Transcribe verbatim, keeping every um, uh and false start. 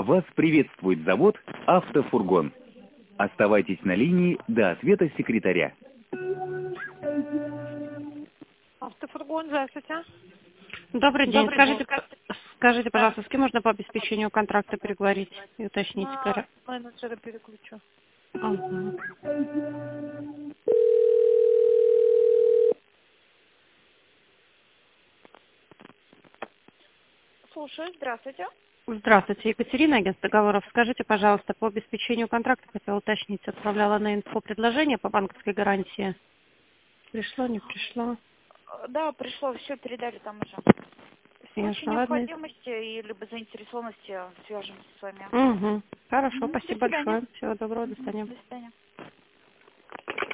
Вас приветствует завод «Автофургон». Оставайтесь на линии до ответа секретаря. Автофургон, здравствуйте. Добрый день. Добрый день. Скажите, скажите, Да. пожалуйста, с кем можно по обеспечению контракта переговорить и уточнить? На Кара- менеджера переключу. Ага. Слушаю, здравствуйте. Здравствуйте, Екатерина, агентство договоров. Скажите, пожалуйста, по обеспечению контракта хотела уточнить, отправляла на инфо предложение по банковской гарантии. Пришло, не пришло? Э, Да, пришло, все передали там уже. В случае Ясно, ладно. необходимости и либо заинтересованности свяжемся с вами. Угу. Хорошо, Мгм. До спасибо свидания. большое. Всего доброго, до Мгм. свидания. До свидания.